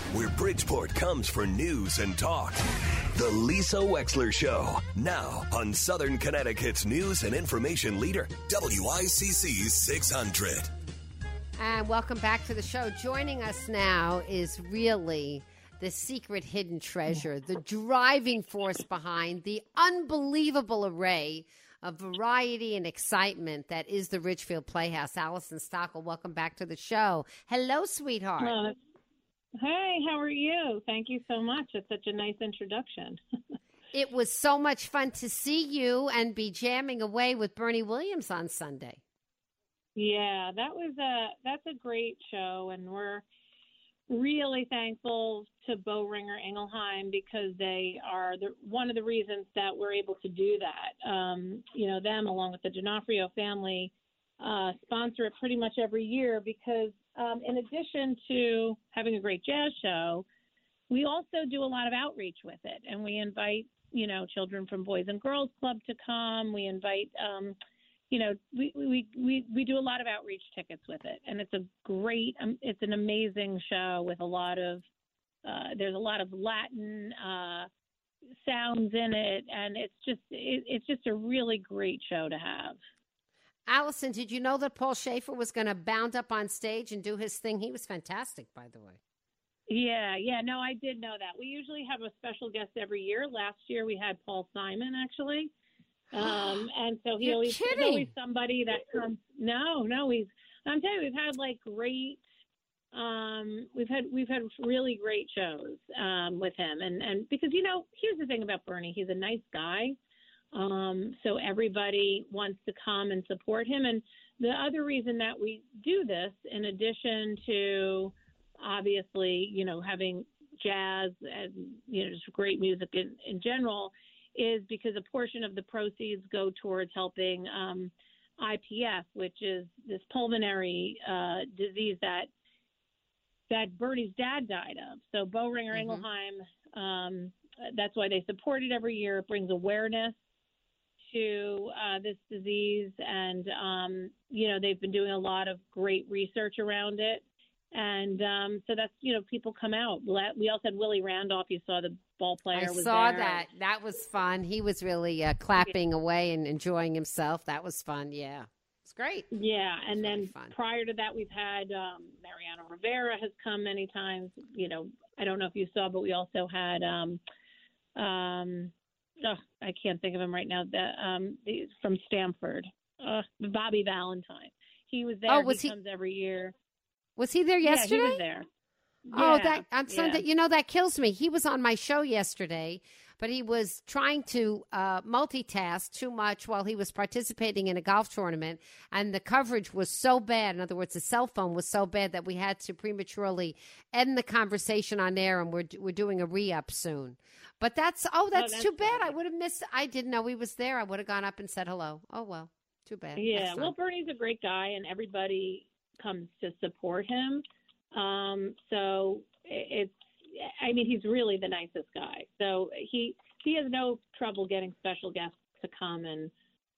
where Bridgeport comes for news and talk. The Lisa Wexler Show, now on Southern Connecticut's news and information leader, WICC 600. And welcome back to the show. Joining us now is really the secret hidden treasure, the driving force behind the unbelievable array of variety and excitement that is the Ridgefield Playhouse. Allison Stockel, welcome back to the show. Hello, sweetheart. Hey, how are you? Thank you so much. It's such a nice introduction. It was so much fun to see you and be jamming away with Bernie Williams on Sunday. Yeah, that's a great show, and we're really thankful to Boehringer Ingelheim because they are one of the reasons that we're able to do that. Them along with the D'Onofrio family sponsor it pretty much every year because in addition to having a great jazz show, we also do a lot of outreach with it, and we invite children from Boys and Girls Club to come. We invite we do a lot of outreach tickets with it, and it's it's an amazing show with there's a lot of Latin sounds in it, and it's just a really great show to have. Allison, did you know that Paul Schaefer was going to bound up on stage and do his thing? He was fantastic, by the way. Yeah, no, I did know that. We usually have a special guest every year. Last year we had Paul Simon, actually. And so there's always somebody that comes. No, I'm telling you, we've had like great, we've had really great shows, with him. And because, here's the thing about Bernie, he's a nice guy. So everybody wants to come and support him. And the other reason that we do this, in addition to obviously, having jazz and, just great music in general, is because a portion of the proceeds go towards helping IPF, which is this pulmonary disease that Bernie's dad died of. So Boehringer Ingelheim, that's why they support it every year. It brings awareness to this disease, and they've been doing a lot of great research around it. And so that's, people come out. We also had Willie Randolph. You saw the ball player was there. I saw that. That was fun. He was really clapping away and enjoying himself. That was fun. Yeah. It's great. Yeah. And then prior to that, we've had Mariano Rivera has come many times. I don't know if you saw, but we also had I can't think of him right now. From Stanford, Bobby Valentine. He was there. He comes every year. Was he there yesterday? Yeah, he was there. On Sunday. That kills me. He was on my show yesterday, but he was trying to multitask too much while he was participating in a golf tournament, and the coverage was so bad. In other words, the cell phone was so bad that we had to prematurely end the conversation on air, and we're doing a re-up soon. But that's too bad. I would have missed. I didn't know he was there. I would have gone up and said hello. Oh well, too bad. Yeah, well, Bernie's a great guy, and everybody comes to support him. So he's really the nicest guy. So he has no trouble getting special guests to come and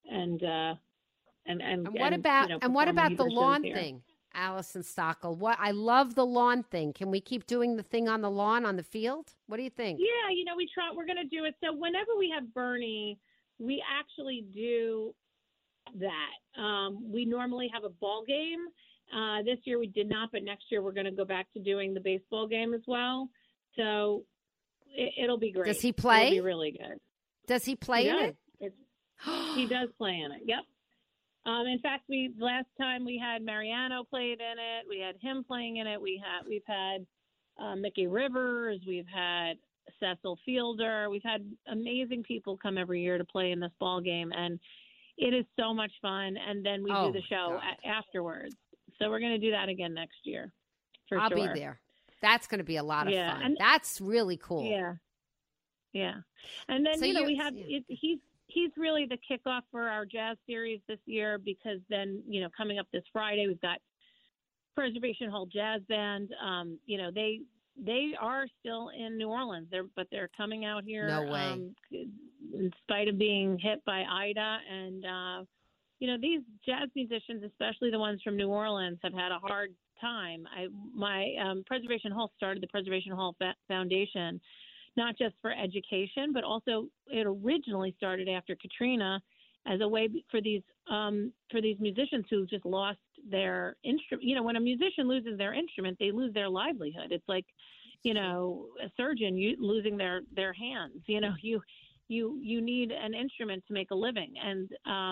what about the lawn thing, Allison Stockel? I love the lawn thing. Can we keep doing the thing on the lawn on the field? What do you think? Yeah, we're going to do it. So whenever we have Bernie, we actually do that. We normally have a ball game. This year we did not, but next year we're going to go back to doing the baseball game as well. So it'll be great. Does he play? It'll be really good. Does he play in it? He does play in it. Yep. In fact, last time we had Mariano played in it. We had him playing in it. We've had Mickey Rivers. We've had Cecil Fielder. We've had amazing people come every year to play in this ball game, and it is so much fun. And then we do the show afterwards. So we're going to do that again next year. I'll be there. That's going to be a lot of fun. And that's really cool. Yeah. And then, we have he's really the kickoff for our jazz series this year because then, coming up this Friday, we've got Preservation Hall Jazz Band. They are still in New Orleans, they're coming out here. No way. In spite of being hit by Ida. And, these jazz musicians, especially the ones from New Orleans, have had a hard time. My Preservation Hall started the Preservation Hall Foundation, not just for education, but also it originally started after Katrina as a way for these musicians who just lost their instrument. You know, when a musician loses their instrument, they lose their livelihood. It's like, you know, a surgeon losing their hands. You know, you need an instrument to make a living, and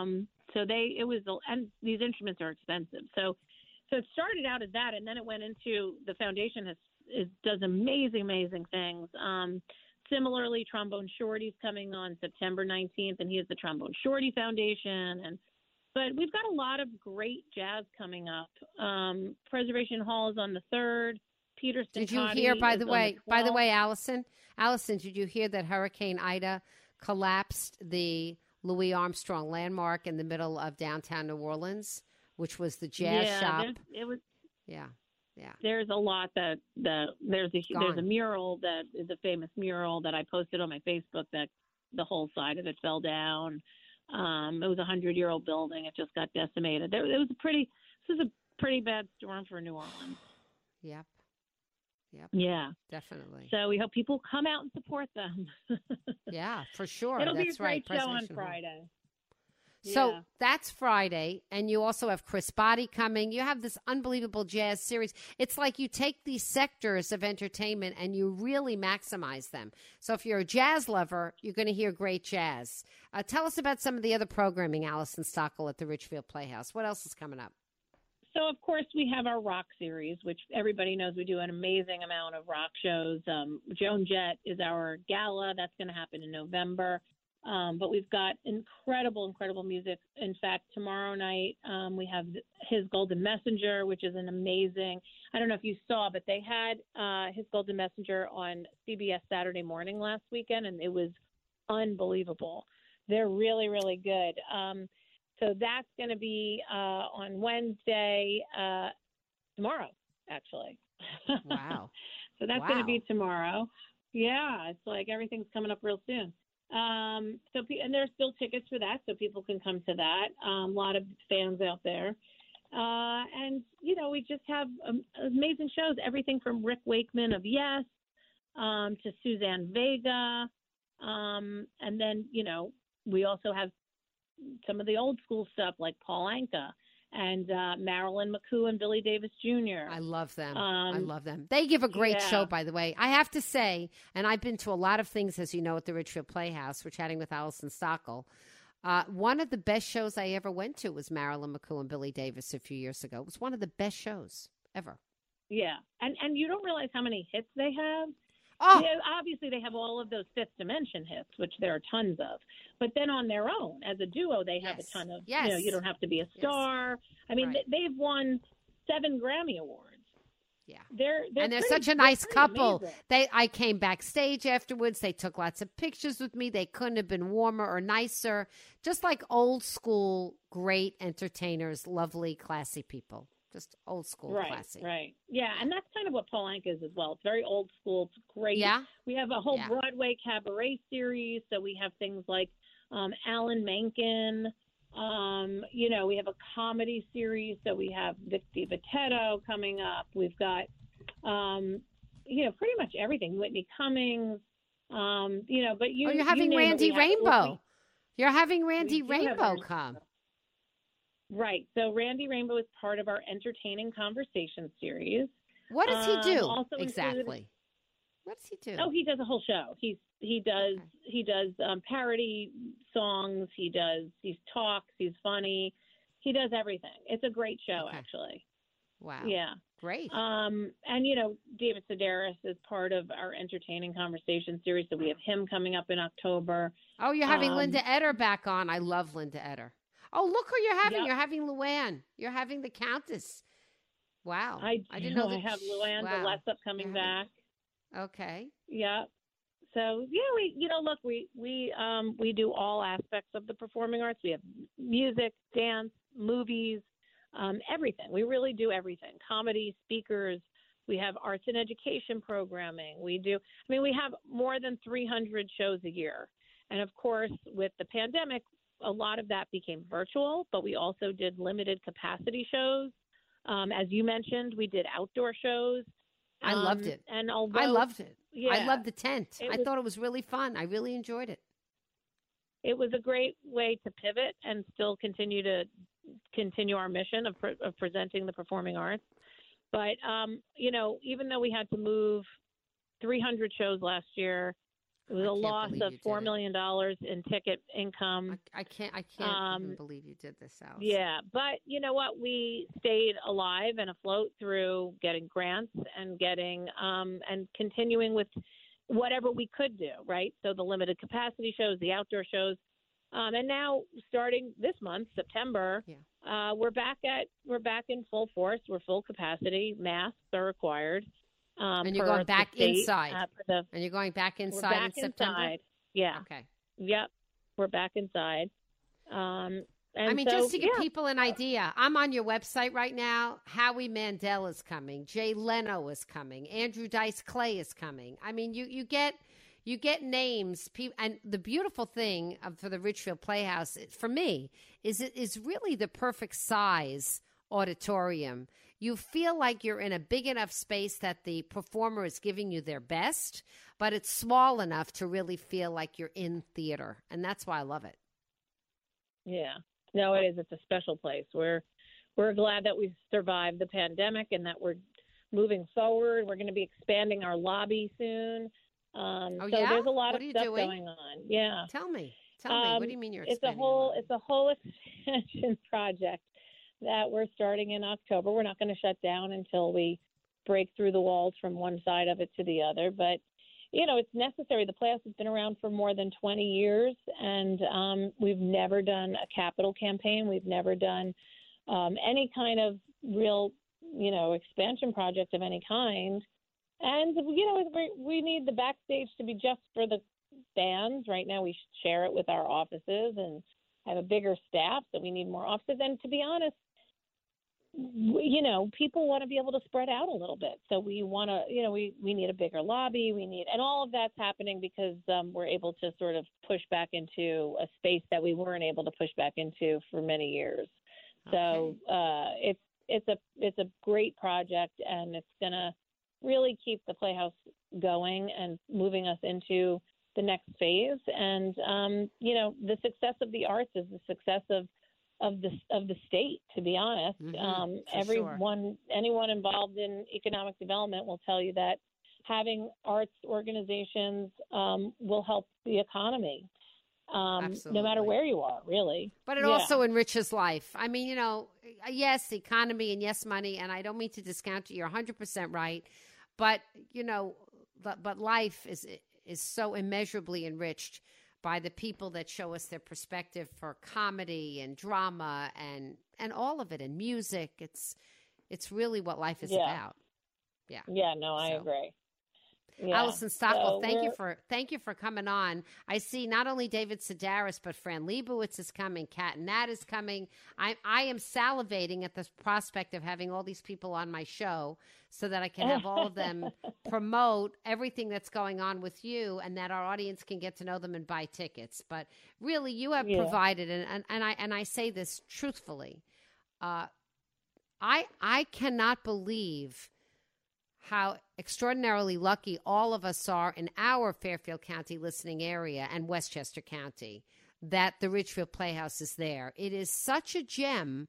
and these instruments are expensive. So it started out as that, and then it went into the foundation does amazing things. Similarly, Trombone Shorty's coming on September 19th, and he has the Trombone Shorty Foundation. But we've got a lot of great jazz coming up. Preservation Hall is on the 3rd. Peter Cincotti. Did you hear, by the way, Allison, did you hear that Hurricane Ida collapsed the Louis Armstrong landmark in the middle of downtown New Orleans, which was the jazz shop? Yeah. There's a lot there's a mural that is a famous mural that I posted on my Facebook that the whole side of it fell down. It was a 100-year-old building. It just got decimated. This was a pretty bad storm for New Orleans. Yep. Yeah. Definitely. So we hope people come out and support them. Yeah, for sure. It'll That's be a great right. show on Friday. So Yeah. that's Friday, and you also have Chris Botti coming. You have this unbelievable jazz series. It's like you take these sectors of entertainment and you really maximize them. So if you're a jazz lover, you're going to hear great jazz. Tell us about some of the other programming, Allison Stockel, at the Richfield Playhouse. What else is coming up? So, of course, we have our rock series, which everybody knows we do an amazing amount of rock shows. Joan Jett is our gala. That's going to happen in November. But we've got incredible music. In fact, tomorrow night we have His Golden Messenger, which is an amazing. I don't know if you saw, but they had His Golden Messenger on CBS Saturday morning last weekend, and it was unbelievable. They're really, really good. So that's going to be on Wednesday, tomorrow, actually. Wow. So that's going to be tomorrow. Yeah, it's like everything's coming up real soon. And there's still tickets for that, so people can come to that. A lot of fans out there. And, you know, we just have amazing shows, everything from Rick Wakeman of Yes to Suzanne Vega. And then, you know, we also have some of the old school stuff like Paul Anka and Marilyn McCoo and Billy Davis Jr. I love them. They give a great show, by the way. I have to say, and I've been to a lot of things, as you know, at the Richfield Playhouse. We're chatting with Allison Stockel. One of the best shows I ever went to was Marilyn McCoo and Billy Davis a few years ago. It was one of the best shows ever. Yeah. And you don't realize how many hits they have. Oh. Obviously, they have all of those Fifth Dimension hits, which there are tons of. But then on their own, as a duo, they have a ton of, you know, you don't have to be a star. Yes. I mean, they've won 7 Grammy Awards. Yeah. They're such a nice couple. Amazing. I came backstage afterwards. They took lots of pictures with me. They couldn't have been warmer or nicer. Just like old school, great entertainers, lovely, classy people. Just old school, classy. Right. Yeah, and that's kind of what Paul Anka is as well. It's very old school. It's great. Yeah. We have a whole Broadway cabaret series. So we have things like Alan Menken. You know, we have a comedy series. So we have Vic DiVitetto coming up. We've got, you know, pretty much everything. Whitney Cummings. You know, but you're having Randy Rainbow. You're having Randy Rainbow come. Right. So Randy Rainbow is part of our Entertaining Conversation series. What does he do exactly? What does he do? Oh, he does a whole show. He does parody songs. He talks. He's funny. He does everything. It's a great show, actually. Wow. Yeah. Great. And you know, David Sedaris is part of our Entertaining Conversation series, so we have him coming up in October. Oh, you're having Linda Eder back on. I love Linda Eder. Oh, look who you're having. Yep. You're having Luann. You're having the Countess. Wow. I didn't know that. I have Luann Delessup coming back. Okay. Yeah. So, we do all aspects of the performing arts. We have music, dance, movies, everything. We really do everything. Comedy, speakers. We have arts and education programming. We have more than 300 shows a year. And of course, with the pandemic, a lot of that became virtual, but we also did limited capacity shows. As you mentioned, we did outdoor shows. I loved it. And although I loved it. Yeah, I loved the tent. I thought it was really fun. I really enjoyed it. It was a great way to pivot and still continue our mission of presenting the performing arts. But, even though we had to move 300 shows last year, it was a loss of $4 million in ticket income. I can't even believe you did this, Alice. Yeah, but you know what? We stayed alive and afloat through getting grants and getting and continuing with whatever we could do, right? So the limited capacity shows, the outdoor shows, and now starting this month, September, we're back in full force. We're full capacity. Masks are required. And you're going back inside. And you're going back inside in September? Inside. Yeah. Okay. Yep. We're back inside. Just to give people an idea, I'm on your website right now. Howie Mandel is coming. Jay Leno is coming. Andrew Dice Clay is coming. I mean, you get names. And the beautiful thing for the Richfield Playhouse, for me, is it is really the perfect size auditorium. You feel like you're in a big enough space that the performer is giving you their best, but it's small enough to really feel like you're in theater. And that's why I love it. Yeah. No, it is. It's a special place. We're glad that we've survived the pandemic and that we're moving forward. We're going to be expanding our lobby soon. There's a lot of stuff going on. Yeah. Tell me. What do you mean you're expanding? It's a whole expansion project that we're starting in October. We're not going to shut down until we break through the walls from one side of it to the other. But, it's necessary. The Playhouse has been around for more than 20 years, and we've never done a capital campaign. We've never done any kind of real, expansion project of any kind. And, we need the backstage to be just for the bands. Right now we share it with our offices and have a bigger staff, so we need more offices. And to be honest, people want to be able to spread out a little bit. So we want to, we need a bigger lobby. And all of that's happening because we're able to sort of push back into a space that we weren't able to push back into for many years. Okay. So it's a great project, and it's going to really keep the Playhouse going and moving us into the next phase. And, the success of the arts is the success of the state, to be honest. Anyone involved in economic development will tell you that having arts organizations will help the economy. No matter where you are, really. But it also enriches life. I mean, yes, economy and yes, money, and I don't mean to discount you. You're 100% right. But, but life is so immeasurably enriched by the people that show us their perspective for comedy and drama and all of it, and music. It's really what life is about. Yeah. Yeah, no, I agree. Yeah. Allison Stockwell, thank you for coming on. I see not only David Sedaris, but Fran Lebowitz is coming. Kat and Nat is coming. I am salivating at the prospect of having all these people on my show so that I can have all of them promote everything that's going on with you, and that our audience can get to know them and buy tickets. But really, you have provided, and I say this truthfully, I cannot believe how extraordinarily lucky all of us are in our Fairfield County listening area and Westchester County that the Richfield Playhouse is there. It is such a gem.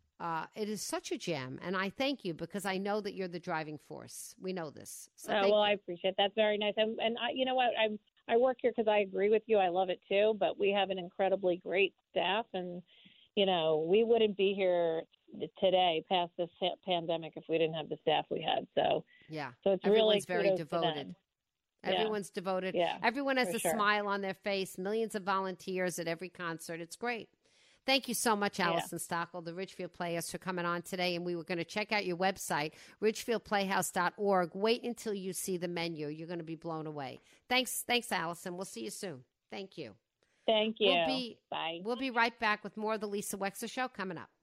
And I thank you because I know that you're the driving force. We know this. So I appreciate that. That's very nice. And you know what? I work here because I agree with you. I love it too. But we have an incredibly great staff, and we wouldn't be here today past this pandemic if we didn't have the staff we had. So it's everyone's really very devoted. Everyone's devoted. Yeah, everyone has a smile on their face. Millions of volunteers at every concert. It's great. Thank you so much, Allison Stockwell, the Richfield Playhouse, for coming on today. And we were going to check out your website, richfieldplayhouse.org. Wait until you see the menu. You're going to be blown away. Thanks, Allison. We'll see you soon. Thank you. Thank you. Bye. We'll be right back with more of the Lisa Wexler Show coming up.